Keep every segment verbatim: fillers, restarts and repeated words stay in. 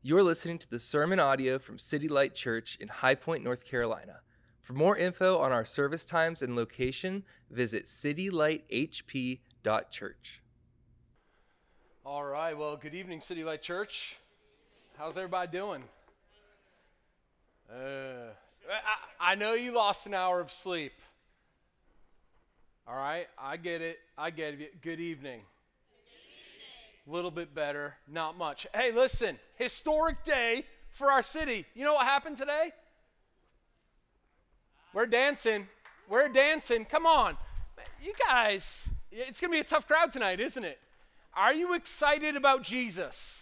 You're listening to the sermon audio from City Light Church in High Point, North Carolina. For more info on our service times and location, visit city light h p dot church. All right, well, good evening, City Light Church. How's everybody doing? Uh, I, I know you lost an hour of sleep. All right, I get it. I get it. Good evening. A little bit better, not much. Hey, listen, historic day for our city. You know what happened today? We're dancing. We're dancing. Come on. You guys, it's going to be a tough crowd tonight, isn't it? Are you excited about Jesus?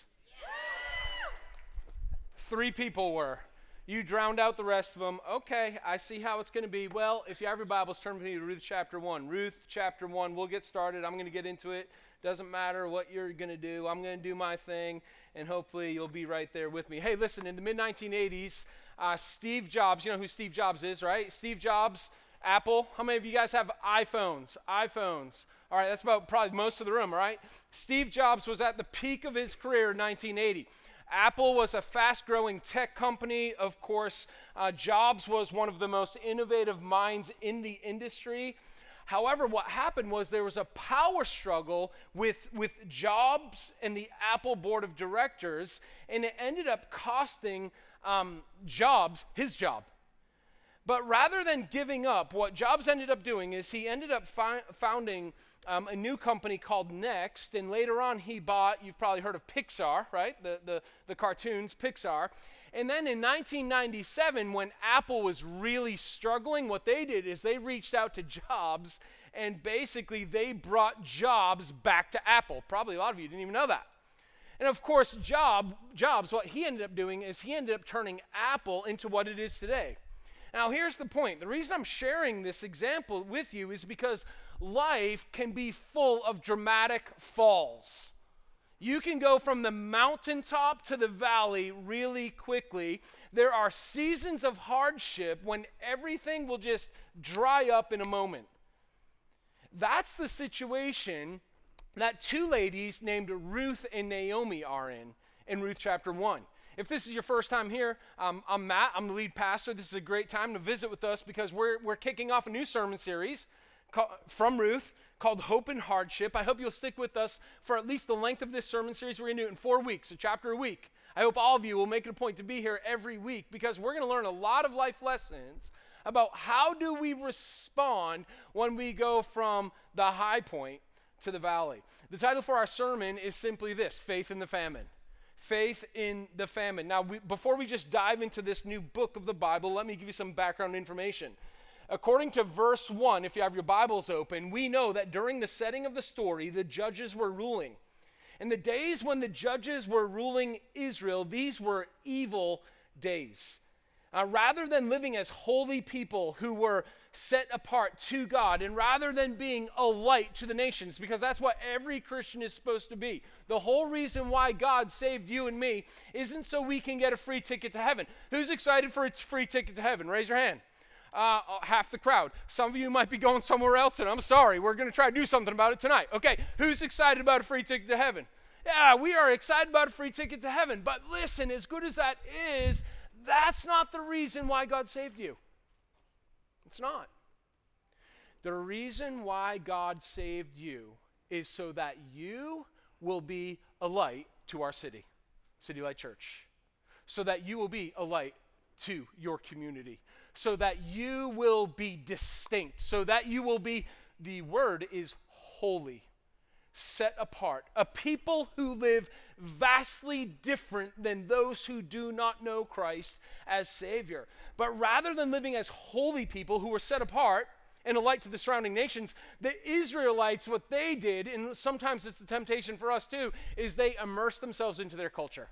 Yeah. Three people were. You drowned out the rest of them. Okay, I see how it's going to be. Well, if you have your Bibles, turn with me to Ruth chapter one. Ruth chapter one, we'll get started. I'm going to get into it. Doesn't matter what you're going to do. I'm going to do my thing, and hopefully you'll be right there with me. Hey, listen, in the mid nineteen eighties, uh, Steve Jobs, you know who Steve Jobs is, right? Steve Jobs, Apple. How many of you guys have iPhones? iPhones. All right, that's about probably most of the room, right? Steve Jobs was at the peak of his career in nineteen eighty. Apple was a fast-growing tech company, of course. Uh, Jobs was one of the most innovative minds in the industry. However, what happened was there was a power struggle with, with Jobs and the Apple board of directors, and it ended up costing um, Jobs his job. But rather than giving up, what Jobs ended up doing is he ended up fi- founding um, a new company called Next, and later on he bought, you've probably heard of Pixar, right? The, the, the cartoons, Pixar. And then in nineteen ninety-seven, when Apple was really struggling, what they did is they reached out to Jobs, and basically they brought Jobs back to Apple. Probably a lot of you didn't even know that. And of course, Job, Jobs, what he ended up doing is he ended up turning Apple into what it is today. Now, here's the point. The reason I'm sharing this example with you is because life can be full of dramatic falls. You can go from the mountaintop to the valley really quickly. There are seasons of hardship when everything will just dry up in a moment. That's the situation that two ladies named Ruth and Naomi are in, in Ruth chapter one. If this is your first time here, um, I'm Matt. I'm the lead pastor. This is a great time to visit with us because we're we're kicking off a new sermon series called, from Ruth called Hope and Hardship. I hope you'll stick with us for at least the length of this sermon series. We're going to do it in four weeks, a chapter a week. I hope all of you will make it a point to be here every week because we're going to learn a lot of life lessons about how do we respond when we go from the high point to the valley. The title for our sermon is simply this: Faith in the Famine. Faith in the famine. Now, we, before we just dive into this new book of the Bible, let me give you some background information. According to verse one, if you have your Bibles open, we know that during the setting of the story, the judges were ruling. In the days when the judges were ruling Israel, these were evil days. Uh, rather than living as holy people who were set apart to God, and rather than being a light to the nations, because that's what every Christian is supposed to be. The whole reason why God saved you and me isn't so we can get a free ticket to heaven. Who's excited for a free ticket to heaven? Raise your hand. Uh, half the crowd. Some of you might be going somewhere else, and I'm sorry. We're going to try to do something about it tonight. Okay, who's excited about a free ticket to heaven? Yeah, we are excited about a free ticket to heaven. But listen, as good as that is, that's not the reason why God saved you. It's not. The reason why God saved you is so that you will be a light to our city, City Light Church. So that you will be a light to your community. So that you will be distinct. So that you will be, the word is holy, set apart. A people who live vastly different than those who do not know Christ as Savior. But rather than living as holy people who were set apart and a light to the surrounding nations, the Israelites, what they did, and sometimes it's the temptation for us too, is they immersed themselves into their culture.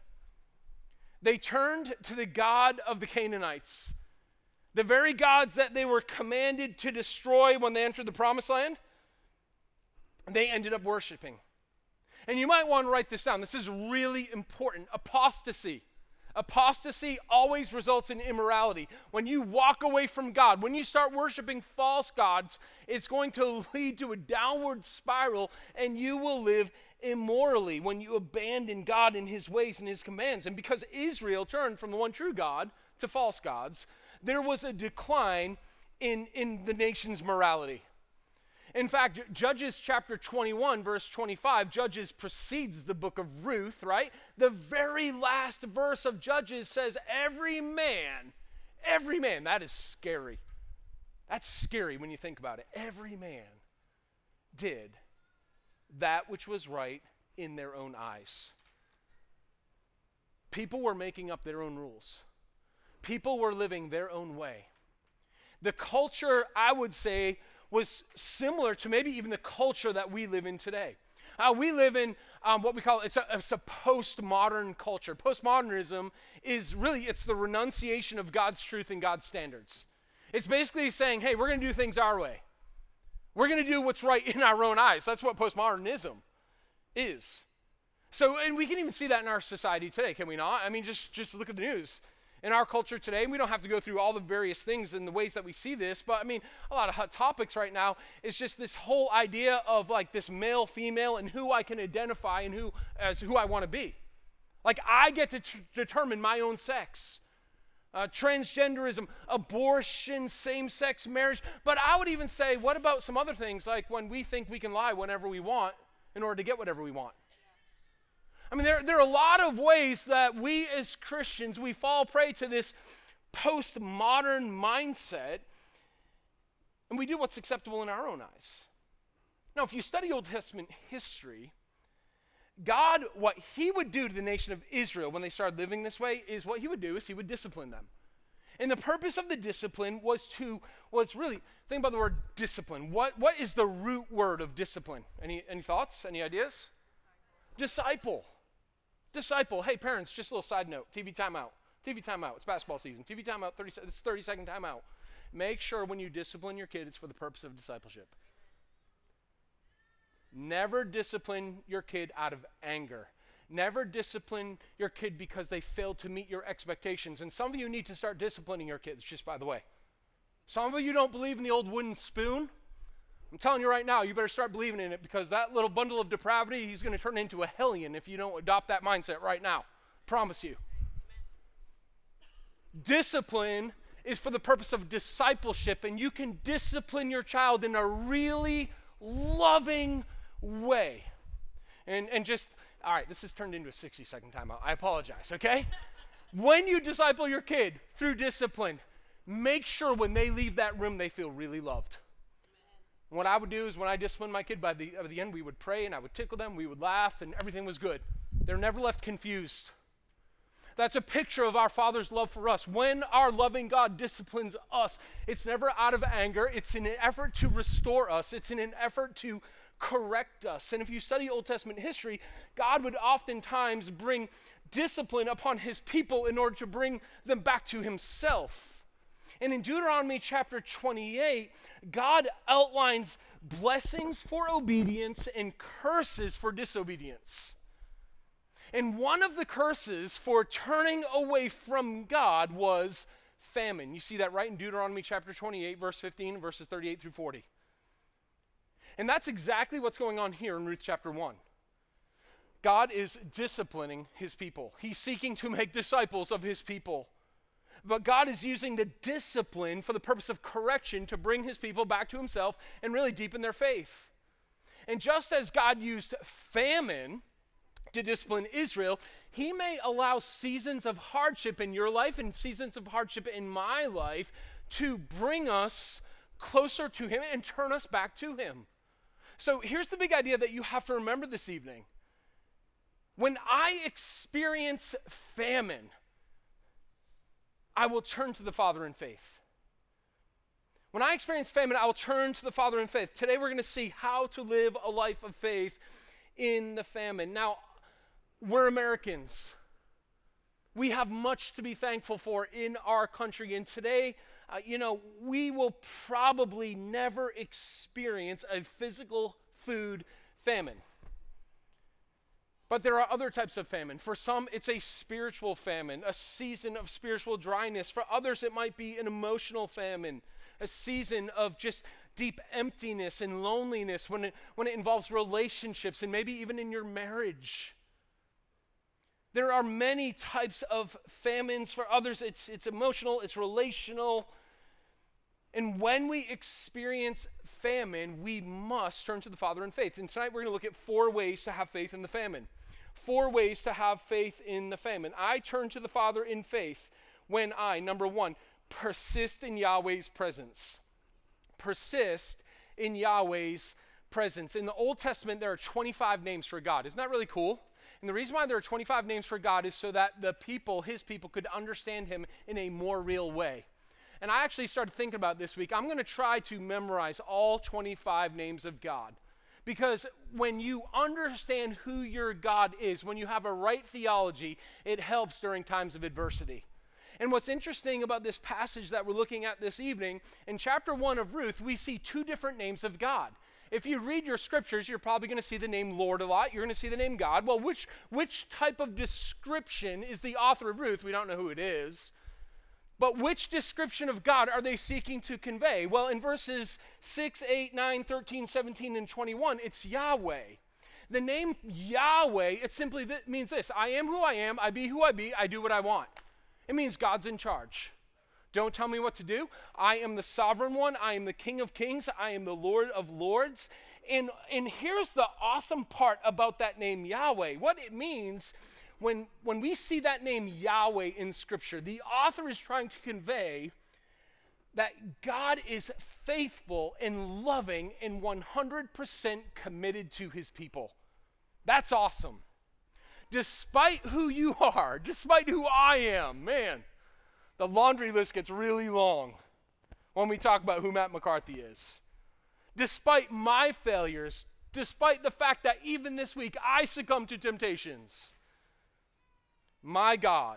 They turned to the God of the Canaanites, the very gods that they were commanded to destroy when they entered the Promised Land. They ended up worshiping. And you might want to write this down. This is really important. Apostasy. Apostasy always results in immorality. When you walk away from God, when you start worshiping false gods, it's going to lead to a downward spiral, and you will live immorally, when you abandon God and his ways and his commands. And because Israel turned from the one true God to false gods, there was a decline in, in the nation's morality. In fact, Judges chapter twenty-one, verse twenty-five, Judges precedes the book of Ruth, right? The very last verse of Judges says, every man, every man, that is scary. That's scary when you think about it. Every man did that which was right in their own eyes. People were making up their own rules. People were living their own way. The culture, I would say, was similar to maybe even the culture that we live in today. Uh, we live in um, what we call, it's a, it's a postmodern culture. Postmodernism is really, it's the renunciation of God's truth and God's standards. It's basically saying, hey, we're going to do things our way. We're going to do what's right in our own eyes. That's what postmodernism is. So, and we can even see that in our society today, can we not? I mean, just, just look at the news. In our culture today, we don't have to go through all the various things and the ways that we see this, but I mean, a lot of hot topics right now is just this whole idea of like this male, female, and who I can identify and who as who I want to be. Like I get to t- determine my own sex. Uh, transgenderism, abortion, same-sex marriage. But I would even say, what about some other things like when we think we can lie whenever we want in order to get whatever we want? I mean, there, there are a lot of ways that we as Christians, we fall prey to this postmodern mindset, and we do what's acceptable in our own eyes. Now, if you study Old Testament history, God, what he would do to the nation of Israel when they started living this way is what he would do is he would discipline them. And the purpose of the discipline was to, was really, think about the word discipline. What, what is the root word of discipline? Any, any thoughts? Any ideas? Disciple. Disciple. Hey, parents, just a little side note. T V timeout. T V timeout. It's basketball season. T V timeout, thirty, it's thirty second timeout. Make sure when you discipline your kid, it's for the purpose of discipleship. Never discipline your kid out of anger. Never discipline your kid because they failed to meet your expectations. And some of you need to start disciplining your kids, just by the way. Some of you don't believe in the old wooden spoon. I'm telling you right now, you better start believing in it because that little bundle of depravity, he's going to turn into a hellion if you don't adopt that mindset right now. Promise you. Discipline is for the purpose of discipleship, and you can discipline your child in a really loving way. And and just, all right, this has turned into a sixty second timeout. I apologize, okay? When you disciple your kid through discipline, make sure when they leave that room, they feel really loved. What I would do is when I disciplined my kid, by the, by the end, we would pray and I would tickle them, we would laugh, and everything was good. They're never left confused. That's a picture of our Father's love for us. When our loving God disciplines us, it's never out of anger. It's in an effort to restore us. It's in an effort to correct us. And if you study Old Testament history, God would oftentimes bring discipline upon his people in order to bring them back to himself. And in Deuteronomy chapter twenty-eight, God outlines blessings for obedience and curses for disobedience. And one of the curses for turning away from God was famine. You see that right in Deuteronomy chapter twenty-eight, verse fifteen, verses thirty-eight through forty. And that's exactly what's going on here in Ruth chapter one. God is disciplining his people. He's seeking to make disciples of his people. But God is using the discipline for the purpose of correction to bring his people back to himself and really deepen their faith. And just as God used famine to discipline Israel, he may allow seasons of hardship in your life and seasons of hardship in my life to bring us closer to him and turn us back to him. So here's the big idea that you have to remember this evening. When I experience famine, I will turn to the Father in faith. When I experience famine, I will turn to the Father in faith. Today we're going to see how to live a life of faith in the famine. Now, we're Americans. We have much to be thankful for in our country. And today, uh, you know, we will probably never experience a physical food famine. But there are other types of famine. For some, it's a spiritual famine, a season of spiritual dryness. For others, it might be an emotional famine, a season of just deep emptiness and loneliness, when it, when it involves relationships and maybe even in your marriage. There are many types of famines. For others, it's, it's emotional, it's relational. And when we experience famine, we must turn to the Father in faith. And tonight we're going to look at four ways to have faith in the famine. Four ways to have faith in the famine. I turn to the Father in faith when I, number one, persist in Yahweh's presence. Persist in Yahweh's presence. In the Old Testament, there are twenty-five names for God. Isn't that really cool? And the reason why there are twenty-five names for God is so that the people, his people, could understand him in a more real way. And I actually started thinking about this week, I'm going to try to memorize all twenty-five names of God. Because when you understand who your God is, when you have a right theology, it helps during times of adversity. And what's interesting about this passage that we're looking at this evening, in chapter one of Ruth, we see two different names of God. If you read your scriptures, you're probably going to see the name Lord a lot. You're going to see the name God. Well, which, which type of description is the author of Ruth? We don't know who it is. But which description of God are they seeking to convey? Well, in verses six, eight, nine, thirteen, seventeen, and twenty-one, it's Yahweh. The name Yahweh, it simply th- means this: I am who I am, I be who I be, I do what I want. It means God's in charge. Don't tell me what to do. I am the sovereign one. I am the King of kings. I am the Lord of lords. And, and here's the awesome part about that name Yahweh. What it means when, when we see that name Yahweh in Scripture, the author is trying to convey that God is faithful and loving and one hundred percent committed to his people. That's awesome. Despite who you are, despite who I am, man, the laundry list gets really long when we talk about who Matt McCarthy is. Despite my failures, despite the fact that even this week I succumbed to temptations, my God,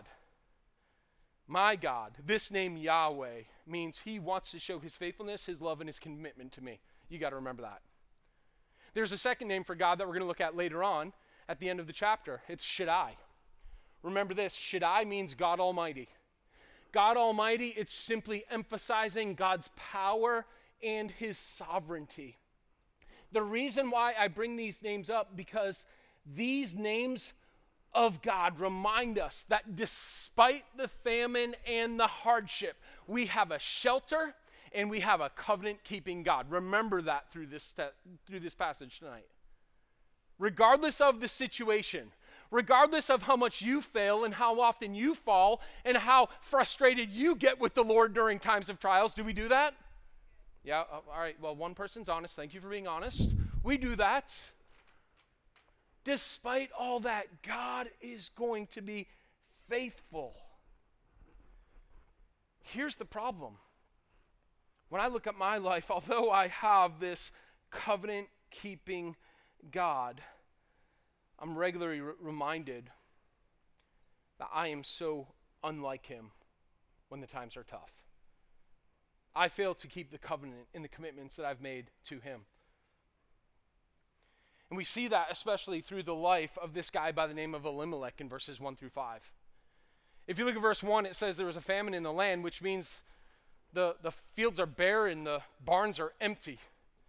my God, this name Yahweh means he wants to show his faithfulness, his love, and his commitment to me. You got to remember that. There's a second name for God that we're going to look at later on at the end of the chapter. It's Shaddai. Remember this: Shaddai means God Almighty. God Almighty, it's simply emphasizing God's power and his sovereignty. The reason why I bring these names up, because these names of God remind us that despite the famine and the hardship, we have a shelter and we have a covenant-keeping God. Remember that through this, through this passage tonight. Regardless of the situation, regardless of how much you fail and how often you fall and how frustrated you get with the Lord during times of trials. Do we do that? Yeah, all right. Well, one person's honest. Thank you for being honest. We do that. Despite all that, God is going to be faithful. Here's the problem. When I look at my life, although I have this covenant-keeping God, I'm regularly re- reminded that I am so unlike him when the times are tough. I fail to keep the covenant and the commitments that I've made to him. And we see that especially through the life of this guy by the name of Elimelech in verses one through five. If you look at verse one, it says there was a famine in the land, which means the, the fields are bare and the barns are empty.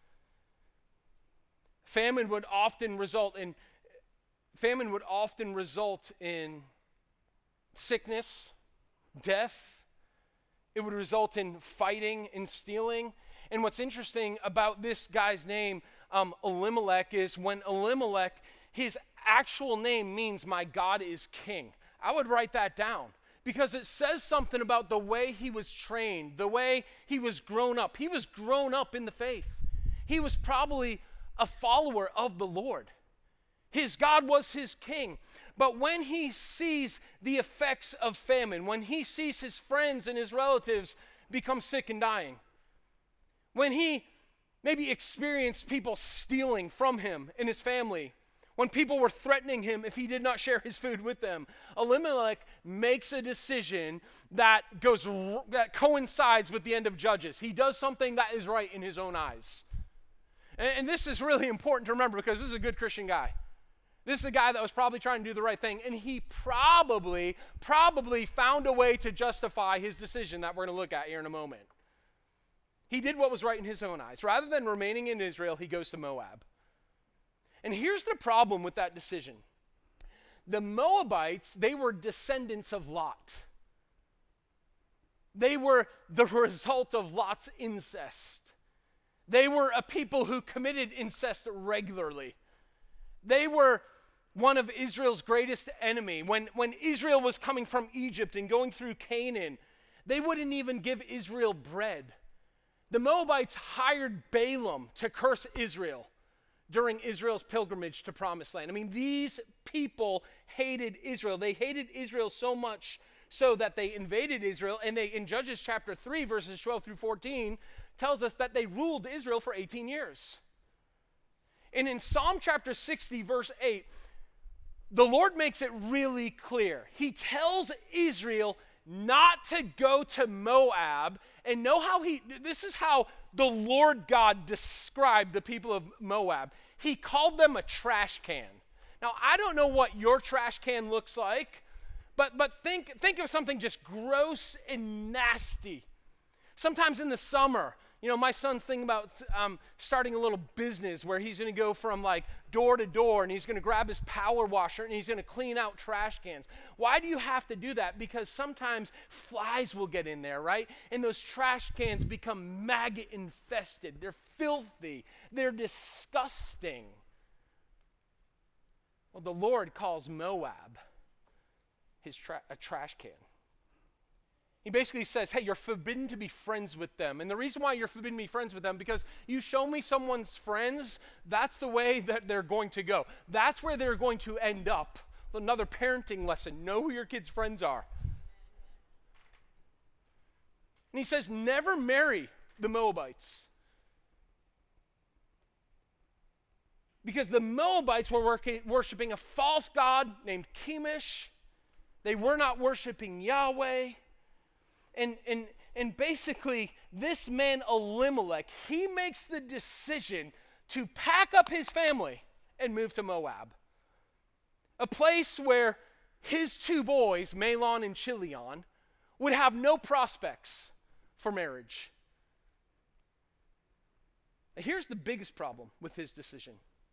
Famine would often result in famine would often result in sickness, death. It would result in fighting and stealing. And what's interesting about this guy's name, um, Elimelech, is when Elimelech, his actual name means my God is king. I would write that down because it says something about the way he was trained, the way he was grown up. He was grown up in the faith. He was probably a follower of the Lord. His God was his king. But when he sees the effects of famine, when he sees his friends and his relatives become sick and dying, when he maybe experienced people stealing from him and his family, when people were threatening him if he did not share his food with them, Elimelech makes a decision that goes that coincides with the end of Judges. He does something that is right in his own eyes. And, and this is really important to remember because this is a good Christian guy. This is a guy that was probably trying to do the right thing, and he probably, probably found a way to justify his decision that we're going to look at here in a moment. He did what was right in his own eyes. Rather than remaining in Israel, he goes to Moab. And here's the problem with that decision. The Moabites, they were descendants of Lot. They were the result of Lot's incest. They were a people who committed incest regularly. They were one of Israel's greatest enemy. When, when Israel was coming from Egypt and going through Canaan, they wouldn't even give Israel bread. The Moabites hired Balaam to curse Israel during Israel's pilgrimage to Promised Land. I mean, these people hated Israel. They hated Israel so much so that they invaded Israel, and they, in Judges chapter three, verses twelve through fourteen, tells us that they ruled Israel for eighteen years. And in Psalm chapter sixty, verse eight, the Lord makes it really clear. He tells Israel not to go to Moab, and know how he, this is how the Lord God described the people of Moab. He called them a trash can. Now, I don't know what your trash can looks like, but, but think, think of something just gross and nasty. Sometimes in the summer, you know, my son's thinking about um, starting a little business where he's going to go from like door to door, and he's going to grab his power washer and he's going to clean out trash cans. Why do you have to do that? Because sometimes flies will get in there, right? And those trash cans become maggot infested. They're filthy. They're disgusting. Well, the Lord calls Moab his tra- a trash can. He basically says, hey, you're forbidden to be friends with them. And the reason why you're forbidden to be friends with them, because you show me someone's friends, that's the way that they're going to go. That's where they're going to end up. Another parenting lesson. Know who your kids' friends are. And he says, never marry the Moabites. Because the Moabites were working, worshiping a false god named Chemosh. They were not worshiping Yahweh. And, and, and basically, this man Elimelech, he makes the decision to pack up his family and move to Moab. A place where his two boys, Mahlon and Chilion, would have no prospects for marriage. Here's the biggest problem with his decision.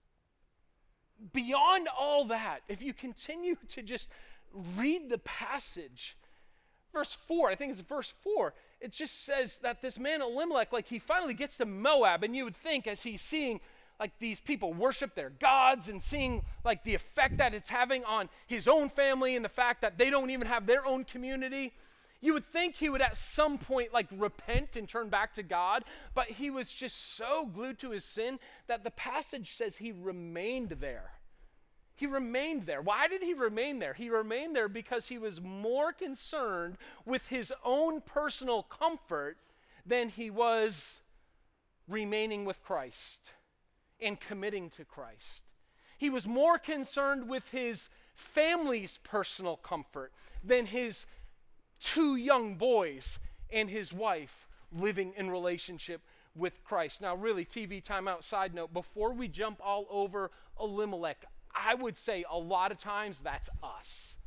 Beyond all that, if you continue to just read the passage, verse four, I think it's verse four, it just says that this man Elimelech, like he finally gets to Moab, and you would think as he's seeing like these people worship their gods and seeing like the effect that it's having on his own family and the fact that they don't even have their own community, you would think he would at some point like repent and turn back to God, but he was just so glued to his sin that the passage says he remained there. He remained there. Why did he remain there? He remained there because he was more concerned with his own personal comfort than he was remaining with Christ and committing to Christ. He was more concerned with his family's personal comfort than his two young boys and his wife living in relationship with Christ. Now, really, T V timeout side note, before we jump all over Elimelech, I would say a lot of times that's us.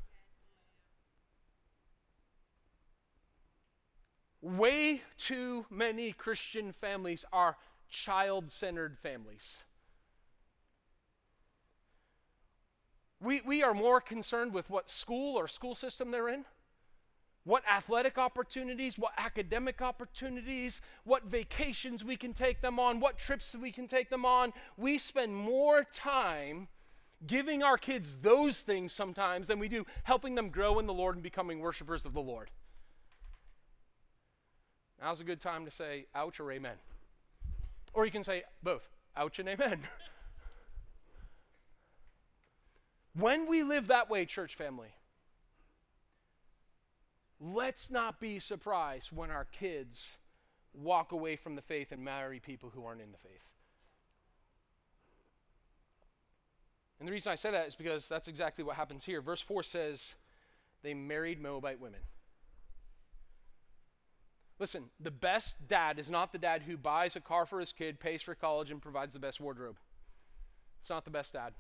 Way too many Christian families are child-centered families. We, we are more concerned with what school or school system they're in, what athletic opportunities, what academic opportunities, what vacations we can take them on, what trips we can take them on. We spend more time giving our kids those things sometimes than we do helping them grow in the Lord and becoming worshipers of the Lord. Now's a good time to say ouch or amen. Or you can say both, ouch and amen. When we live that way, church family, let's not be surprised when our kids walk away from the faith and marry people who aren't in the faith. And the reason I say that is because that's exactly what happens here. Verse four says, they married Moabite women. Listen, the best dad is not the dad who buys a car for his kid, pays for college, and provides the best wardrobe. It's not the best dad.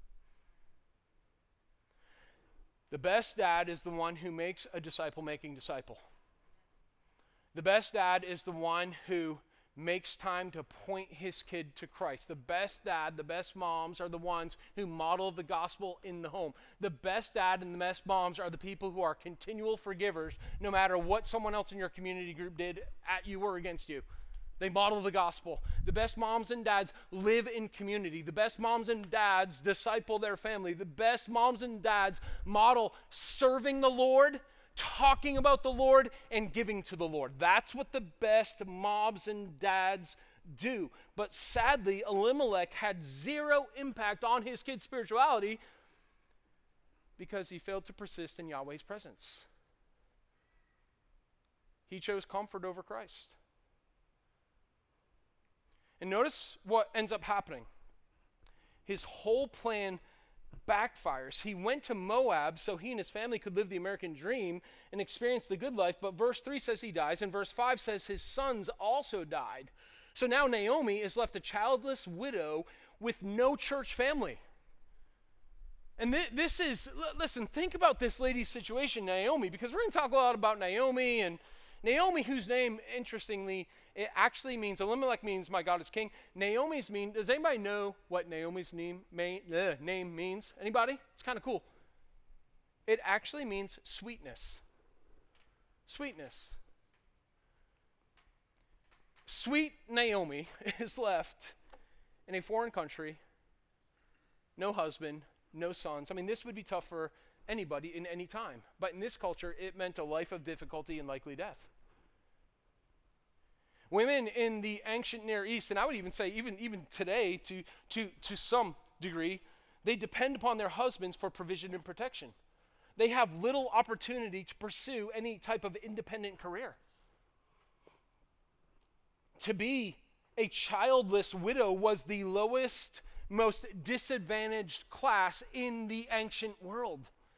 The best dad is the one who makes a disciple-making disciple. The best dad is the one who makes time to point his kid to Christ. The best dad, the best moms are the ones who model the gospel in the home. The best dad and the best moms are the people who are continual forgivers no matter what someone else in your community group did at you or against you. They model the gospel. The best moms and dads live in community. The best moms and dads disciple their family. The best moms and dads model serving the Lord, talking about the Lord, and giving to the Lord. That's what the best moms and dads do. But sadly, Elimelech had zero impact on his kid's spirituality because he failed to persist in Yahweh's presence. He chose comfort over Christ. And notice what ends up happening. His whole plan backfires. He went to Moab so he and his family could live the American dream and experience the good life, but verse three says he dies, and verse five says his sons also died. So now Naomi is left a childless widow with no church family. And th- this is, l- listen, think about this lady's situation, Naomi, because we're going to talk a lot about Naomi, and Naomi, whose name, interestingly, it actually means, Elimelech means my God is king. Naomi's mean, does anybody know what Naomi's name, may, uh, name means? Anybody? It's kind of cool. It actually means sweetness. Sweetness. Sweet Naomi is left in a foreign country, no husband, no sons. I mean, this would be tough for anybody in any time. But in this culture, it meant a life of difficulty and likely death. Women in the ancient Near East, and I would even say even, even today to, to, to some degree, they depend upon their husbands for provision and protection. They have little opportunity to pursue any type of independent career. To be a childless widow was the lowest, most disadvantaged class in the ancient world.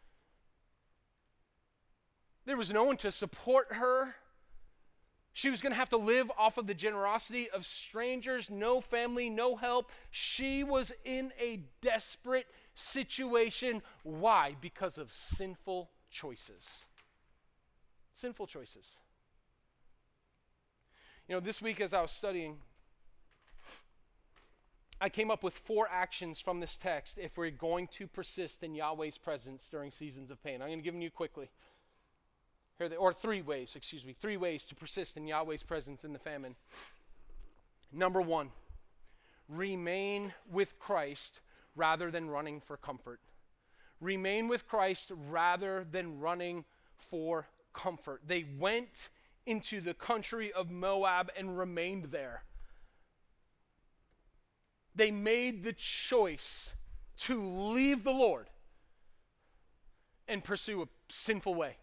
There was no one to support her. She was going to have to live off of the generosity of strangers, no family, no help. She was in a desperate situation. Why? Because of sinful choices. Sinful choices. You know, this week as I was studying, I came up with four actions from this text if we're going to persist in Yahweh's presence during seasons of pain. I'm going to give them to you quickly. Here they, or three ways, excuse me, three ways to persist in Yahweh's presence in the famine. Number one, remain with Christ rather than running for comfort. Remain with Christ rather than running for comfort. They went into the country of Moab and remained there. They made the choice to leave the Lord and pursue a sinful way.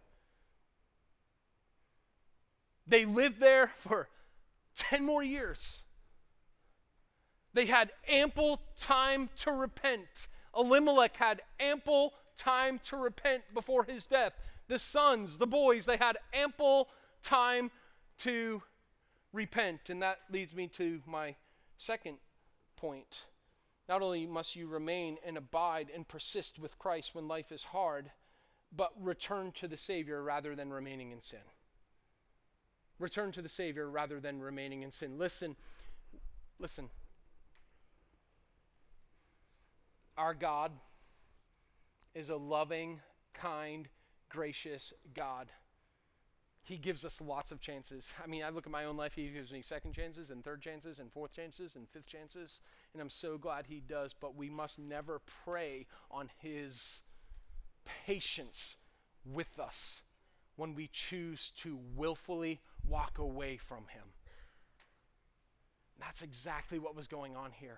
They lived there for ten more years. They had ample time to repent. Elimelech had ample time to repent before his death. The sons, the boys, they had ample time to repent. And that leads me to my second point. Not only must you remain and abide and persist with Christ when life is hard, but return to the Savior rather than remaining in sin. Return to the Savior rather than remaining in sin. Listen, listen. Our God is a loving, kind, gracious God. He gives us lots of chances. I mean, I look at my own life, he gives me second chances and third chances and fourth chances and fifth chances, and I'm so glad he does, but we must never prey on his patience with us when we choose to willfully walk away from him. That's exactly what was going on here.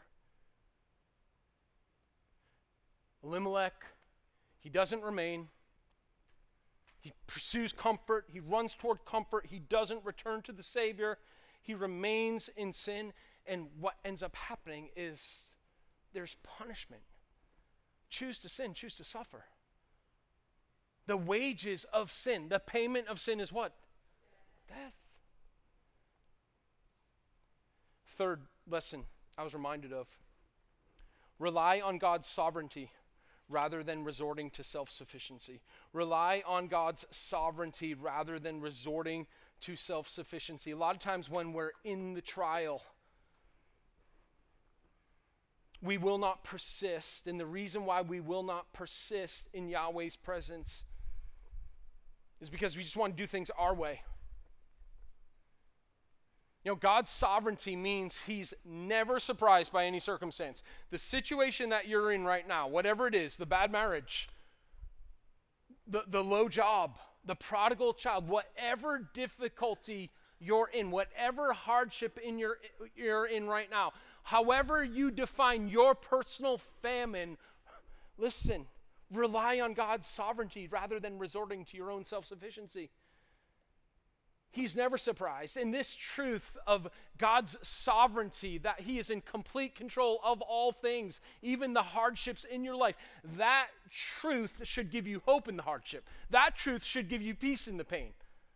Elimelech, he doesn't remain. He pursues comfort. He runs toward comfort. He doesn't return to the Savior. He remains in sin. And what ends up happening is there's punishment. Choose to sin, choose to suffer. The wages of sin, the payment of sin is what? Death. Third lesson I was reminded of. Rely on God's sovereignty rather than resorting to self-sufficiency. Rely on God's sovereignty rather than resorting to self-sufficiency. A lot of times when we're in the trial, we will not persist. And the reason why we will not persist in Yahweh's presence is because we just want to do things our way. You know, God's sovereignty means he's never surprised by any circumstance. The situation that you're in right now, whatever it is, the bad marriage, the, the low job, the prodigal child, whatever difficulty you're in, whatever hardship in your, you're in right now, however you define your personal famine, listen, rely on God's sovereignty rather than resorting to your own self-sufficiency. He's never surprised. And this truth of God's sovereignty, that he is in complete control of all things, even the hardships in your life, that truth should give you hope in the hardship. That truth should give you peace in the pain.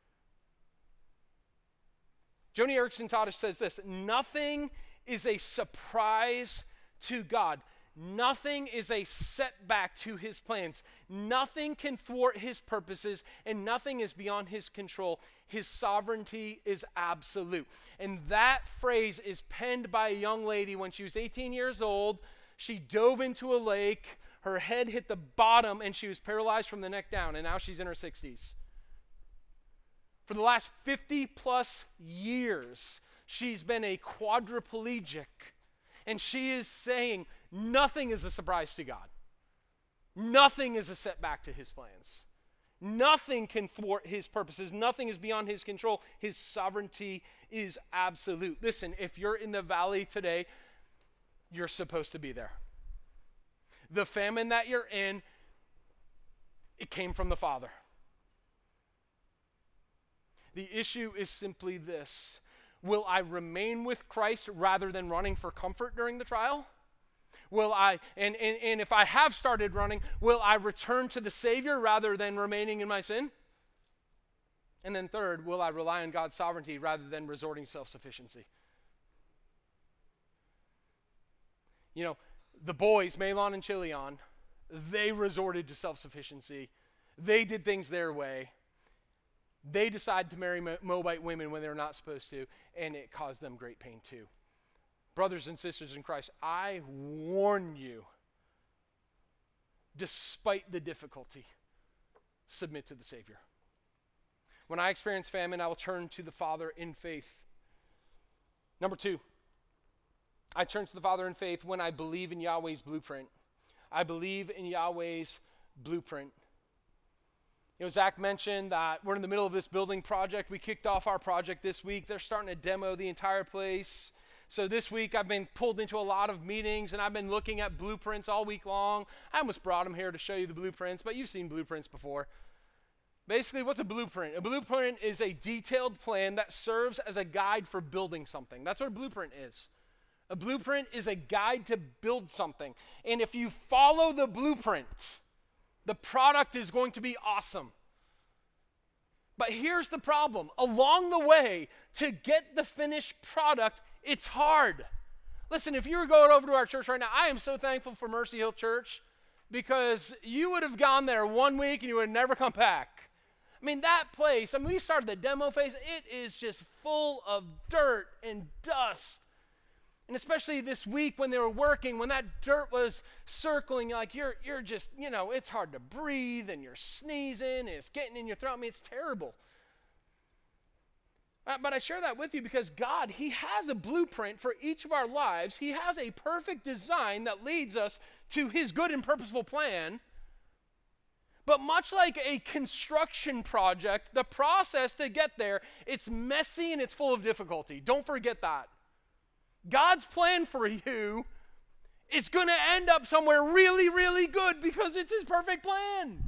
Joni Eareckson Tada says this: nothing is a surprise to God. Nothing is a setback to his plans. Nothing can thwart his purposes, and nothing is beyond his control. His sovereignty is absolute. And that phrase is penned by a young lady when she was eighteen years old. She dove into a lake, her head hit the bottom, and she was paralyzed from the neck down, and now she's in her sixties. For the last fifty plus years, she's been a quadriplegic, and she is saying nothing is a surprise to God. Nothing is a setback to his plans. Nothing can thwart his purposes. Nothing is beyond his control. His sovereignty is absolute. Listen, if you're in the valley today, you're supposed to be there. The famine that you're in, it came from the Father. The issue is simply this: will I remain with Christ rather than running for comfort during the trial? Will I, and, and, and if I have started running, will I return to the Savior rather than remaining in my sin? And then third, will I rely on God's sovereignty rather than resorting to self-sufficiency? You know, the boys, Mahlon and Chilion, they resorted to self-sufficiency. They did things their way. They decided to marry Moabite women when they were not supposed to, and it caused them great pain too. Brothers and sisters in Christ, I warn you, despite the difficulty, submit to the Savior. When I experience famine, I will turn to the Father in faith. Number two, I turn to the Father in faith when I believe in Yahweh's blueprint. I believe in Yahweh's blueprint. You know, Zach mentioned that we're in the middle of this building project. We kicked off our project this week. They're starting to demo the entire place. So this week I've been pulled into a lot of meetings, and I've been looking at blueprints all week long. I almost brought them here to show you the blueprints, but you've seen blueprints before. Basically, what's a blueprint? A blueprint is a detailed plan that serves as a guide for building something. That's what a blueprint is. A blueprint is a guide to build something. And if you follow the blueprint, the product is going to be awesome. But here's the problem. Along the way, to get the finished product, it's hard. Listen, if you were going over to our church right now, I am so thankful for Mercy Hill Church, because you would have gone there one week and you would have never come back. I mean, that place, I mean, we started the demo phase. It is just full of dirt and dust. And especially this week when they were working, when that dirt was circling, like you're you're just, you know, it's hard to breathe and you're sneezing and it's getting in your throat. I mean, it's terrible. Uh, but I share that with you because God, he has a blueprint for each of our lives. He has a perfect design that leads us to his good and purposeful plan. But much like a construction project, the process to get there, it's messy and it's full of difficulty. Don't forget that. God's plan for you is going to end up somewhere really, really good because it's his perfect plan.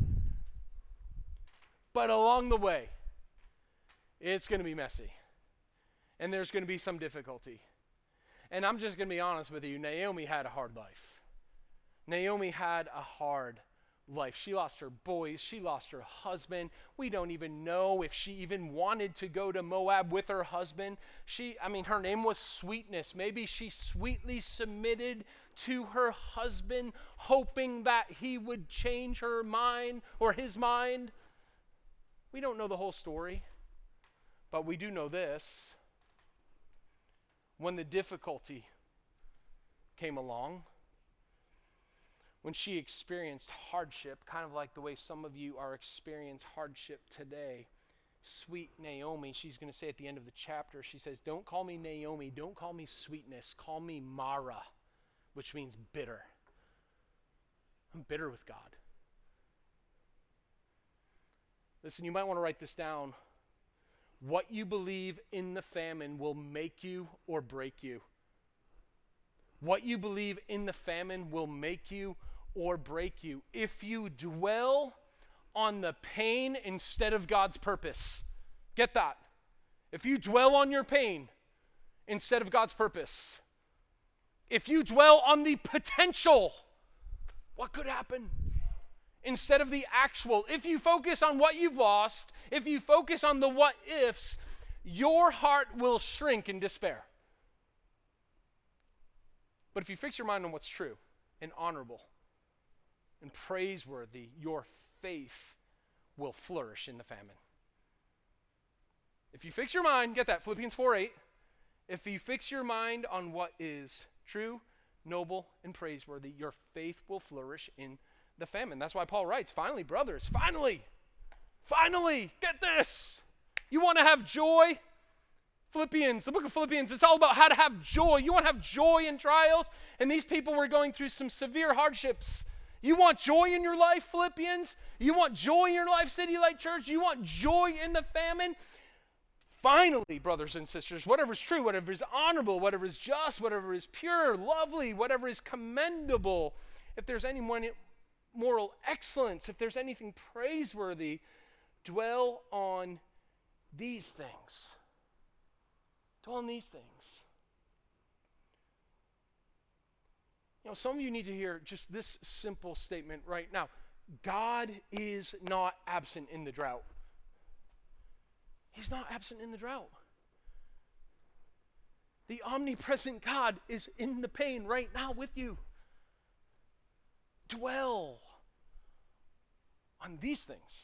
But along the way, it's going to be messy. And there's going to be some difficulty. And I'm just going to be honest with you, Naomi had a hard life. Naomi had a hard life. She lost her boys. She lost her husband. We don't even know if she even wanted to go to Moab with her husband. She, I mean, her name was Sweetness. Maybe she sweetly submitted to her husband, hoping that he would change her mind or his mind. We don't know the whole story. But we do know this. When the difficulty came along, when she experienced hardship, kind of like the way some of you are experiencing hardship today, sweet Naomi, she's going to say at the end of the chapter, she says, don't call me Naomi, don't call me sweetness, call me Mara, which means bitter. I'm bitter with God. Listen, you might want to write this down. What you believe in the famine will make you or break you. What you believe in the famine will make you or break you. If you dwell on the pain instead of God's purpose, get that. If you dwell on your pain instead of God's purpose, if you dwell on the potential, what could happen, instead of the actual, if you focus on what you've lost, if you focus on the what ifs, your heart will shrink in despair. But if you fix your mind on what's true and honorable and praiseworthy, your faith will flourish in the famine. If you fix your mind, get that, Philippians four eight. If you fix your mind on what is true, noble, and praiseworthy, your faith will flourish in the famine. That's why Paul writes, finally, brothers, finally, finally, get this. You want to have joy? Philippians, the book of Philippians, it's all about how to have joy. You want to have joy in trials? And these people were going through some severe hardships. You want joy in your life, Philippians? You want joy in your life, City Light Church? You want joy in the famine? Finally, brothers and sisters, whatever is true, whatever is honorable, whatever is just, whatever is pure, lovely, whatever is commendable, if there's any moral excellence, if there's anything praiseworthy, dwell on these things. Dwell on these things. You know, some of you need to hear just this simple statement right now. God is not absent in the drought. He's not absent in the drought. The omnipresent God is in the pain right now with you. Dwell on these things.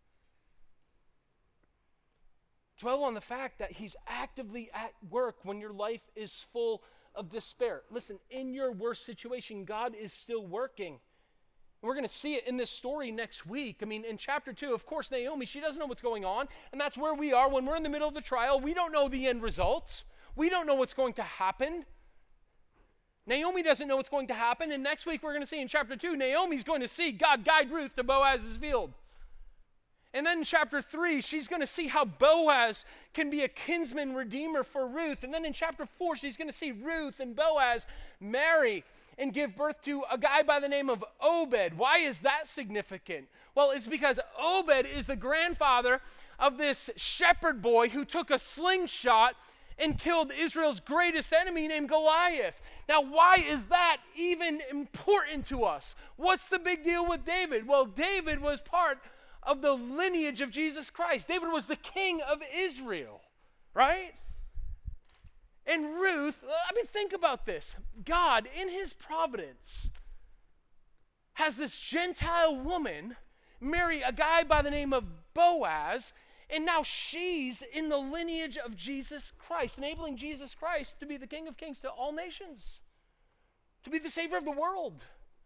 Dwell on the fact that he's actively at work when your life is full of despair. Listen, in your worst situation, God is still working. And we're going to see it in this story next week. I mean, in chapter two, of course, Naomi, she doesn't know what's going on. And that's where we are when we're in the middle of the trial. We don't know the end results. We don't know what's going to happen. Naomi doesn't know what's going to happen. And next week, we're going to see in chapter two, Naomi's going to see God guide Ruth to Boaz's field. And then in chapter three, she's going to see how Boaz can be a kinsman redeemer for Ruth. And then in chapter four, she's going to see Ruth and Boaz marry and give birth to a guy by the name of Obed. Why is that significant? Well, it's because Obed is the grandfather of this shepherd boy who took a slingshot and killed Israel's greatest enemy named Goliath. Now, why is that even important to us? What's the big deal with David? Well, David was part of the lineage of Jesus Christ. David was the king of Israel, right? And Ruth, I mean, think about this. God, in his providence, has this Gentile woman marry a guy by the name of Boaz, and now she's in the lineage of Jesus Christ, enabling Jesus Christ to be the King of Kings to all nations, to be the Savior of the world.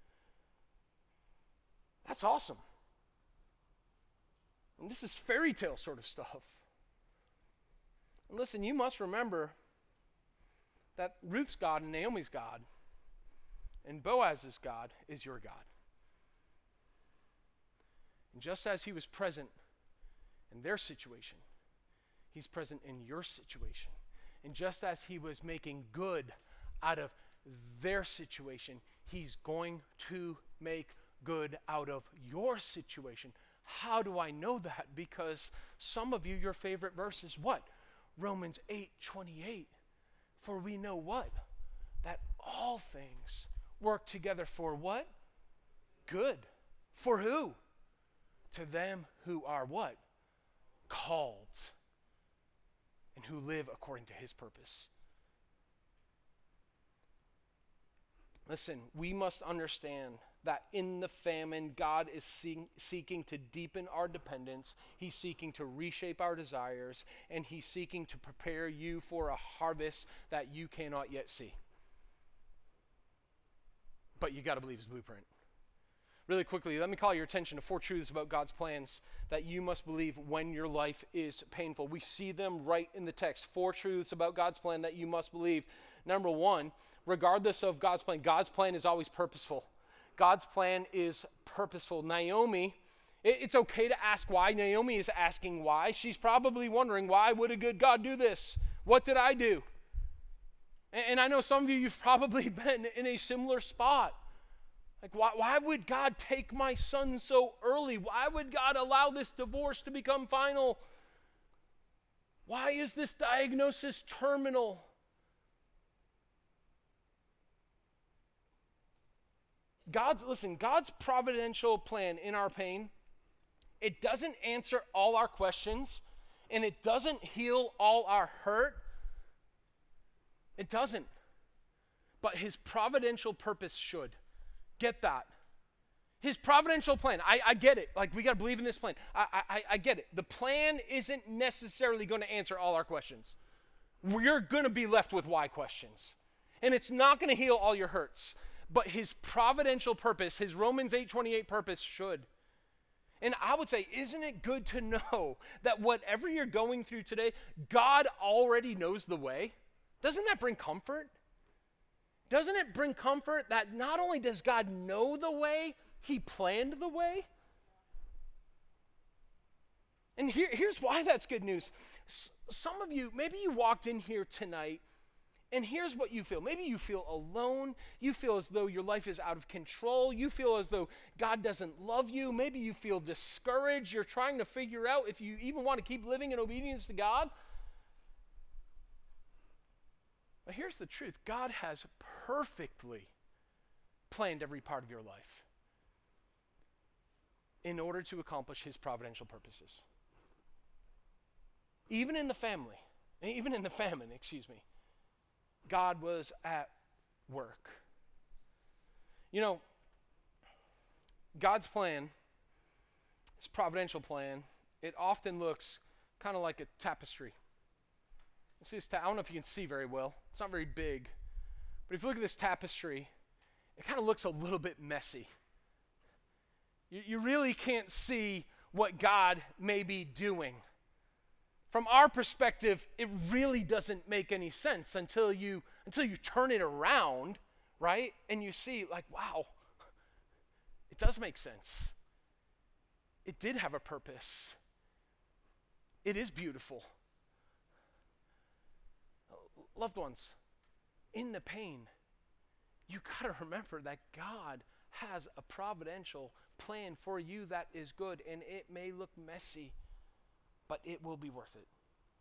That's awesome. And this is fairy tale sort of stuff. And listen, you must remember that Ruth's God and Naomi's God and Boaz's God is your God. And just as he was present in their situation, he's present in your situation. And just as he was making good out of their situation, he's going to make good out of your situation. How do I know that? Because some of you, your favorite verse is what? Romans eight twenty-eight. For we know what? That all things work together for what? Good. For who? To them who are what? Called. And who live according to his purpose. Listen, we must understand that in the famine, God is seeking, seeking to deepen our dependence. He's seeking to reshape our desires, and he's seeking to prepare you for a harvest that you cannot yet see. But you got to believe his blueprint. Really quickly, let me call your attention to four truths about God's plans that you must believe when your life is painful. We see them right in the text. Four truths about God's plan that you must believe. Number one, regardless of God's plan, God's plan is always purposeful. God's plan is purposeful. Naomi, it, it's okay to ask why. Naomi is asking why. She's probably wondering, why would a good God do this? What did I do? And, and I know some of you, you've probably been in a similar spot. Like, why, why would God take my son so early? Why would God allow this divorce to become final? Why is this diagnosis terminal? God's, listen, God's providential plan in our pain, it doesn't answer all our questions, and it doesn't heal all our hurt. It doesn't. But his providential purpose should. Get that. His providential plan, I, I get it. Like, we got to believe in this plan. I, I, I get it. The plan isn't necessarily going to answer all our questions. We're going to be left with why questions. And it's not going to heal all your hurts. But his providential purpose, his Romans eight twenty-eight purpose should. And I would say, isn't it good to know that whatever you're going through today, God already knows the way? Doesn't that bring comfort? Doesn't it bring comfort that not only does God know the way, he planned the way? And here, here's why that's good news. S- some of you, maybe you walked in here tonight, and here's what you feel. Maybe you feel alone. You feel as though your life is out of control. You feel as though God doesn't love you. Maybe you feel discouraged. You're trying to figure out if you even want to keep living in obedience to God. But here's the truth. God has perfectly planned every part of your life in order to accomplish his providential purposes. Even in the family, even in the famine, excuse me, God was at work. You know, God's plan, his providential plan, it often looks kind of like a tapestry. See this ta- I don't know if you can see very well. It's not very big. But if you look at this tapestry, it kind of looks a little bit messy. You, you really can't see what God may be doing. From our perspective, it really doesn't make any sense until you until you turn it around, right? And you see, like, wow, it does make sense. It did have a purpose. It is beautiful. Loved ones, in the pain, you got to remember that God has a providential plan for you that is good, and it may look messy, but it will be worth it.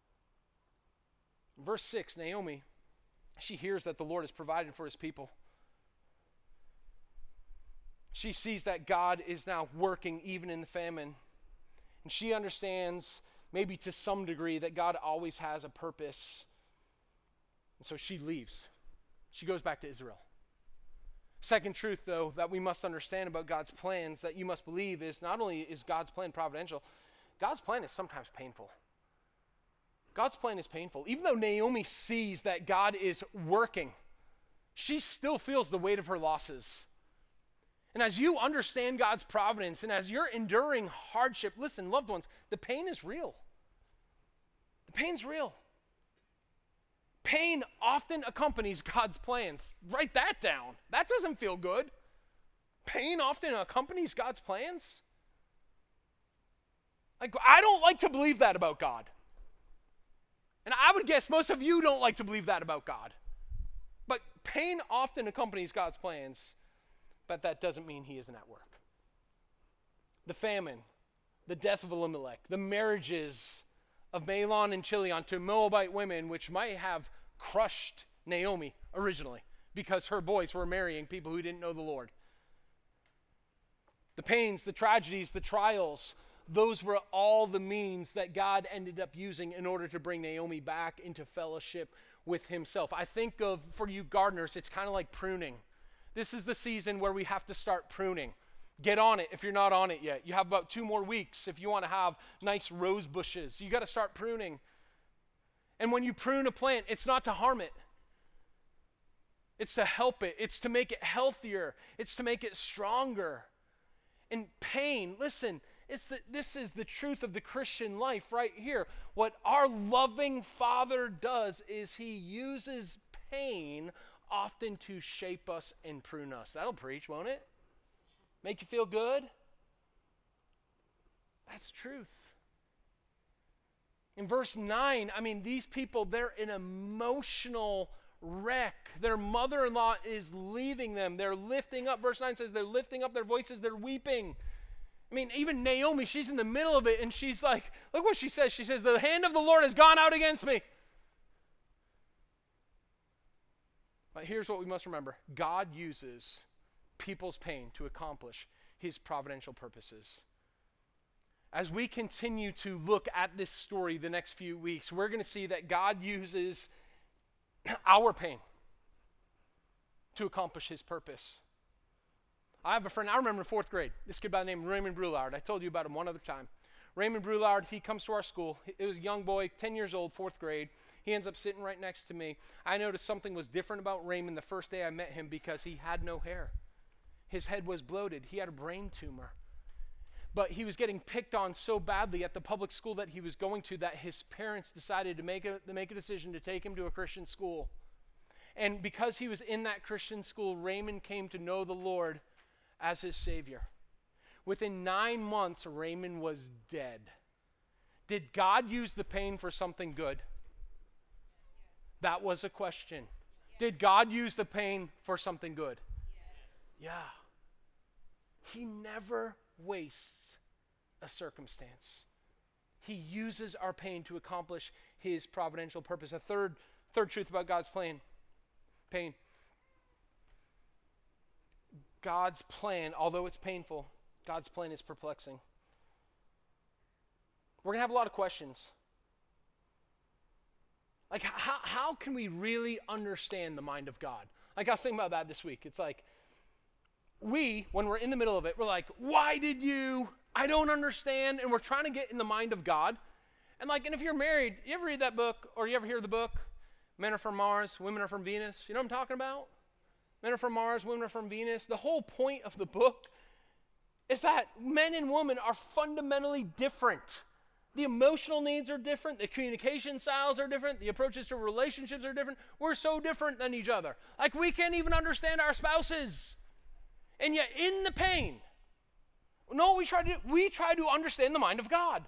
Verse six, Naomi, she hears that the Lord has provided for his people. She sees that God is now working even in the famine. And she understands, maybe to some degree, that God always has a purpose. And so she leaves. She goes back to Israel. Second truth, though, that we must understand about God's plans, that you must believe, is not only is God's plan providential, God's plan is sometimes painful. God's plan is painful. Even though Naomi sees that God is working, she still feels the weight of her losses. And as you understand God's providence, and as you're enduring hardship, listen, loved ones, the pain is real. The pain's real. Pain often accompanies God's plans. Write that down. That doesn't feel good. Pain often accompanies God's plans. Like, I don't like to believe that about God. And I would guess most of you don't like to believe that about God. But pain often accompanies God's plans, but that doesn't mean he isn't at work. The famine, the death of Elimelech, the marriages of Mahlon and Chilion to Moabite women, which might have crushed Naomi originally because her boys were marrying people who didn't know the Lord. The pains, the tragedies, the trials, those were all the means that God ended up using in order to bring Naomi back into fellowship with himself. I think of, for you gardeners, it's kind of like pruning. This is the season where we have to start pruning. Get on it if you're not on it yet. You have about two more weeks if you want to have nice rose bushes. You got to start pruning. And when you prune a plant, it's not to harm it. It's to help it. It's to make it healthier. It's to make it stronger. And pain, listen, it's the, this is the truth of the Christian life right here. What our loving Father does is he uses pain often to shape us and prune us. That'll preach, won't it? Make you feel good? That's truth. In verse nine, I mean, these people, they're an emotional wreck. Their mother-in-law is leaving them. They're lifting up, verse nine says, they're lifting up their voices, they're weeping. I mean, even Naomi, she's in the middle of it, and she's like, look what she says. She says, the hand of the Lord has gone out against me. But here's what we must remember. God uses people's pain to accomplish his providential purposes. As we continue to look at this story the next few weeks, we're going to see that God uses our pain to accomplish his purpose. I have a friend, I remember in fourth grade, this kid by the name of Raymond Brulard. I told you about him one other time. Raymond Brulard, he comes to our school. It was a young boy, ten years old, fourth grade. He ends up sitting right next to me. I noticed something was different about Raymond the first day I met him because he had no hair. His head was bloated. He had a brain tumor. But he was getting picked on so badly at the public school that he was going to that his parents decided to make a, to make a decision to take him to a Christian school. And because he was in that Christian school, Raymond came to know the Lord as his Savior. Within nine months, Raymond was dead. Did God use the pain for something good? That was a question. Did God use the pain for something good? Yeah. He never wastes a circumstance. He uses our pain to accomplish his providential purpose. A third, third truth about God's plan, pain. God's plan, although it's painful, God's plan is perplexing. We're going to have a lot of questions. Like, how, how can we really understand the mind of God? Like, I was thinking about that this week. It's like, we, when we're in the middle of it, we're like, why did you? I don't understand. And we're trying to get in the mind of God. And like, and if you're married, you ever read that book or you ever hear the book, Men Are From Mars, Women Are From Venus? You know what I'm talking about? Men are from Mars, women are from Venus. The whole point of the book is that men and women are fundamentally different. The emotional needs are different. The communication styles are different. The approaches to relationships are different. We're so different than each other. Like, we can't even understand our spouses. And yet, in the pain, no, we try to we try to understand the mind of God.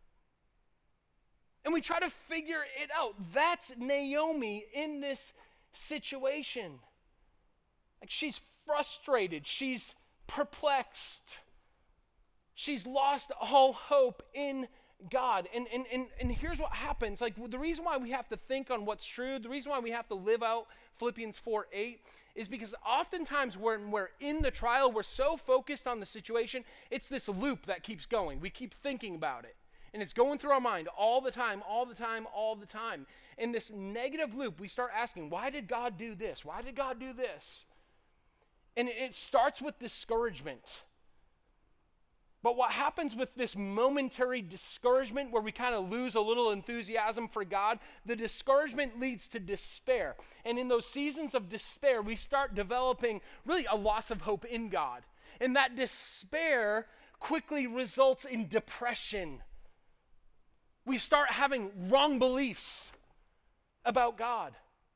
And we try to figure it out. That's Naomi in this situation. Like, she's frustrated. She's perplexed. She's lost all hope in God. And, and, and, and here's what happens. Like, the reason why we have to think on what's true, the reason why we have to live out Philippians four eight is because oftentimes when we're in the trial, we're so focused on the situation, it's this loop that keeps going. We keep thinking about it. And it's going through our mind all the time, all the time, all the time. In this negative loop, we start asking, why did God do this? Why did God do this? And it starts with discouragement. But what happens with this momentary discouragement where we kind of lose a little enthusiasm for God, the discouragement leads to despair. And in those seasons of despair, we start developing really a loss of hope in God. And that despair quickly results in depression. We start having wrong beliefs about God.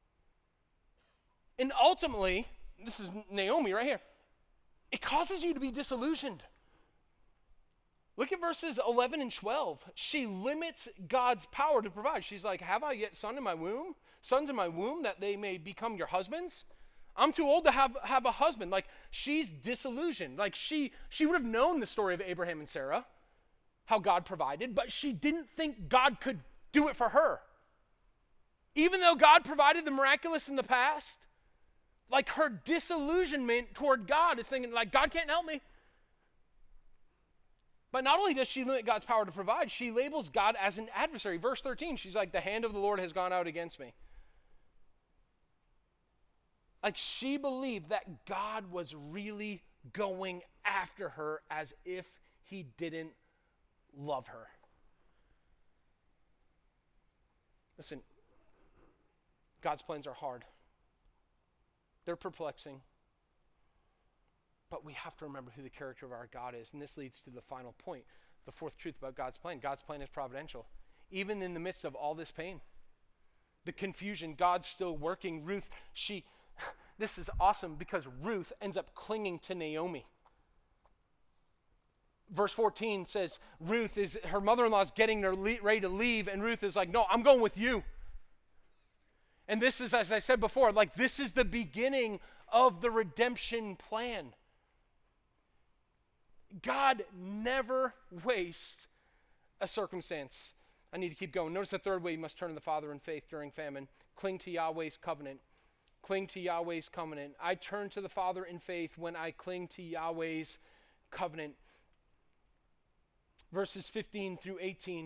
And ultimately, this is Naomi right here, it causes you to be disillusioned. Look at verses eleven and twelve. She limits God's power to provide. She's like, have I yet son in my womb? Sons in my womb that they may become your husbands? I'm too old to have, have a husband. Like, she's disillusioned. Like, she, she would have known the story of Abraham and Sarah, how God provided, but she didn't think God could do it for her. Even though God provided the miraculous in the past, like, her disillusionment toward God is thinking, like, God can't help me. But not only does she limit God's power to provide, she labels God as an adversary. Verse thirteen, she's like, the hand of the Lord has gone out against me. Like she believed that God was really going after her as if he didn't love her. Listen, God's plans are hard. They're perplexing. But we have to remember who the character of our God is. And this leads to the final point, the fourth truth about God's plan. God's plan is providential. Even in the midst of all this pain, the confusion, God's still working. Ruth, she, this is awesome because Ruth ends up clinging to Naomi. Verse fourteen says, Ruth is, her mother-in-law is getting her le- ready to leave, and Ruth is like, no, I'm going with you. And this is, as I said before, like this is the beginning of the redemption plan. God never wastes a circumstance. I need to keep going. Notice the third way you must turn to the Father in faith during famine. Cling to Yahweh's covenant. Cling to Yahweh's covenant. I turn to the Father in faith when I cling to Yahweh's covenant. Verses fifteen through eighteen.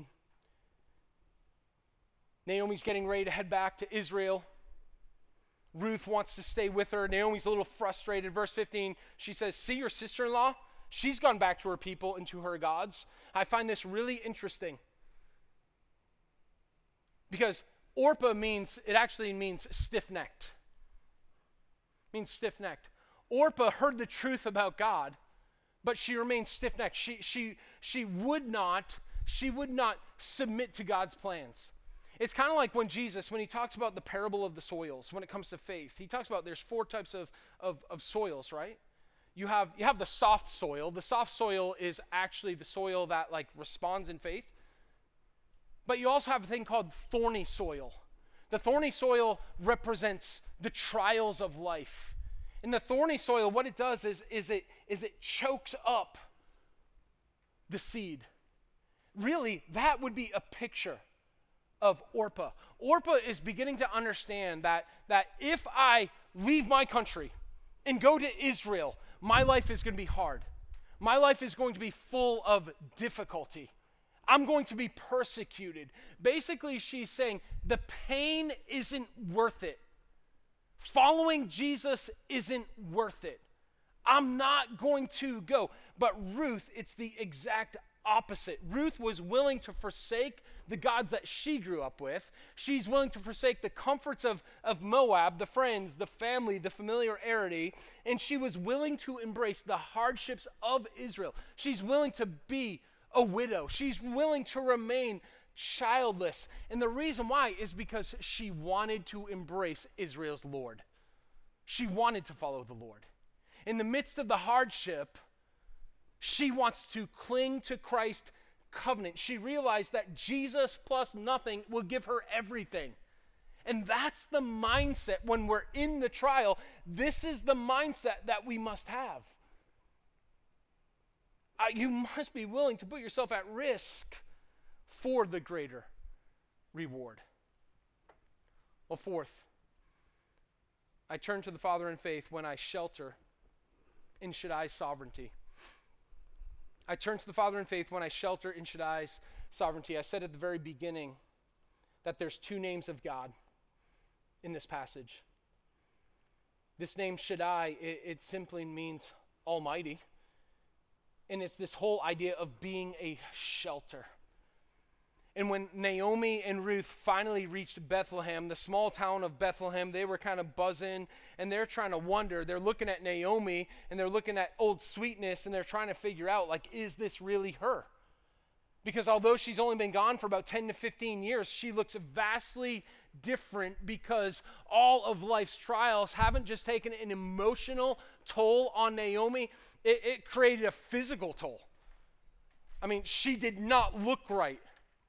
Naomi's getting ready to head back to Israel. Ruth wants to stay with her. Naomi's a little frustrated. Verse fifteen, she says, see your sister-in-law? She's gone back to her people and to her gods. I find this really interesting. Because Orpah means, it actually means stiff-necked. It means stiff-necked. Orpah heard the truth about God, but she remained stiff-necked. She, she, she would not, she would not submit to God's plans. It's kind of like when Jesus, when he talks about the parable of the soils, when it comes to faith, he talks about there's four types of, of, of soils, right? You have, you have the soft soil. The soft soil is actually the soil that like responds in faith. But you also have a thing called thorny soil. The thorny soil represents the trials of life. In the thorny soil, what it does is, is, it, is it chokes up the seed. Really, that would be a picture of Orpah. Orpah is beginning to understand that, that if I leave my country and go to Israel, my life is going to be hard. My life is going to be full of difficulty. I'm going to be persecuted. Basically, she's saying the pain isn't worth it. Following Jesus isn't worth it. I'm not going to go. But Ruth, it's the exact opposite. Ruth was willing to forsake the gods that she grew up with. She's willing to forsake the comforts of, of Moab, the friends, the family, the familiarity, and she was willing to embrace the hardships of Israel. She's willing to be a widow. She's willing to remain childless. And the reason why is because she wanted to embrace Israel's Lord. She wanted to follow the Lord. In the midst of the hardship, she wants to cling to Christ's covenant. She realized that Jesus plus nothing will give her everything. And that's the mindset when we're in the trial. This is the mindset that we must have. Uh, you must be willing to put yourself at risk for the greater reward. Well, fourth, I turn to the Father in faith when I shelter in Shaddai's sovereignty. I turn to the Father in faith when I shelter in Shaddai's sovereignty. I said at the very beginning that there's two names of God in this passage. This name Shaddai, it, it simply means Almighty. And it's this whole idea of being a shelter. And when Naomi and Ruth finally reached Bethlehem, the small town of Bethlehem, they were kind of buzzing and they're trying to wonder. They're looking at Naomi and they're looking at old sweetness and they're trying to figure out, like, is this really her? Because although she's only been gone for about ten to fifteen years, she looks vastly different because all of life's trials haven't just taken an emotional toll on Naomi, it, it created a physical toll. I mean, she did not look right.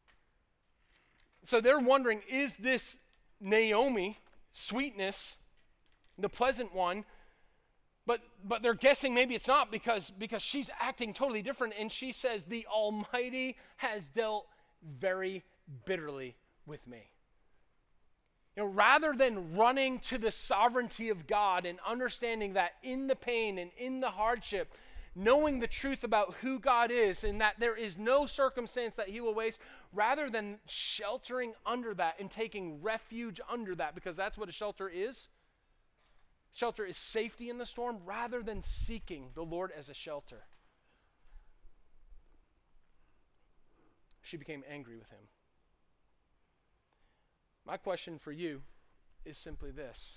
So they're wondering, is this Naomi, sweetness, the pleasant one? But but they're guessing maybe it's not because, because she's acting totally different. And she says, the Almighty has dealt very bitterly with me. You know, rather than running to the sovereignty of God and understanding that in the pain and in the hardship, knowing the truth about who God is and that there is no circumstance that he will waste, rather than sheltering under that and taking refuge under that, because that's what a shelter is, Shelter is safety in the storm rather than seeking the Lord as a shelter. She became angry with him. My question for you is simply this.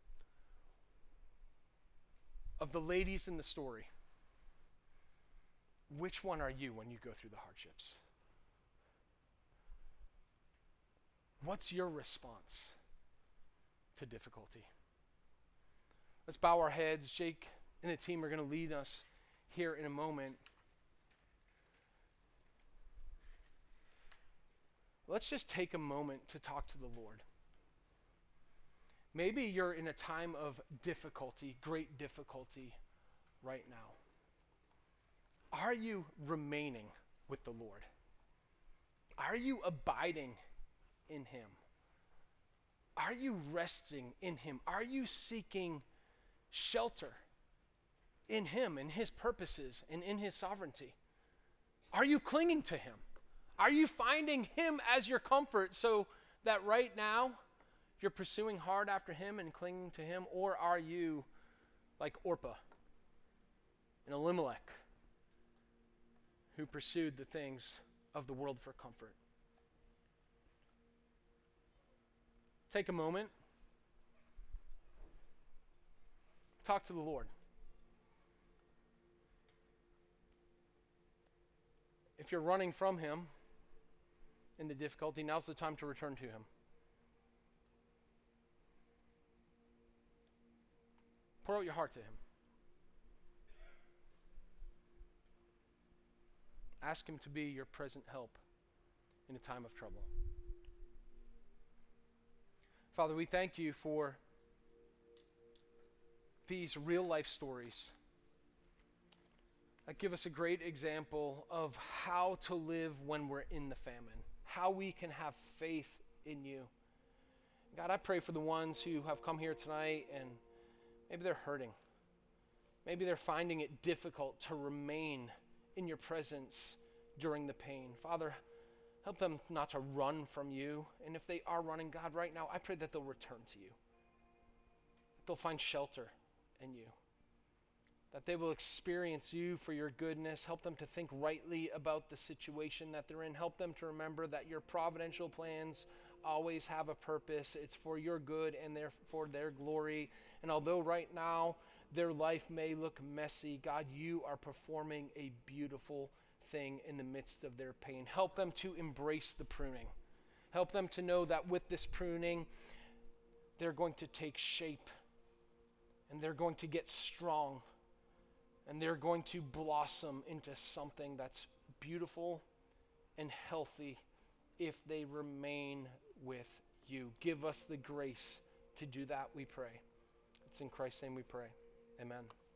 Of the ladies in the story, which one are you when you go through the hardships? What's your response to difficulty? Let's bow our heads. Jake and the team are going to lead us here in a moment. Let's just take a moment to talk to the Lord. Maybe you're in a time of difficulty, great difficulty right now. Are you remaining with the Lord? Are you abiding in him? Are you resting in him? Are you seeking shelter in him, in his purposes, and in his sovereignty? Are you clinging to him? Are you finding him as your comfort so that right now you're pursuing hard after him and clinging to him? Or are you like Orpah and Elimelech, who pursued the things of the world for comfort? Take a moment. Talk to the Lord. If you're running from him in the difficulty, now's the time to return to him. Pour out your heart to him. Ask him to be your present help in a time of trouble. Father, we thank you for these real life stories that give us a great example of how to live when we're in the famine, how we can have faith in you. God, I pray for the ones who have come here tonight and maybe they're hurting. Maybe they're finding it difficult to remain in your presence during the pain. Father, help them not to run from you. And if they are running, God, right now, I pray that they'll return to you. That they'll find shelter in you. That they will experience you for your goodness. Help them to think rightly about the situation that they're in. Help them to remember that your providential plans always have a purpose. It's for your good and for their glory. And although right now their life may look messy, God, you are performing a beautiful thing in the midst of their pain. Help them to embrace the pruning. Help them to know that with this pruning, they're going to take shape and they're going to get strong and they're going to blossom into something that's beautiful and healthy if they remain with you. Give us the grace to do that, we pray. It's in Christ's name we pray. Amen.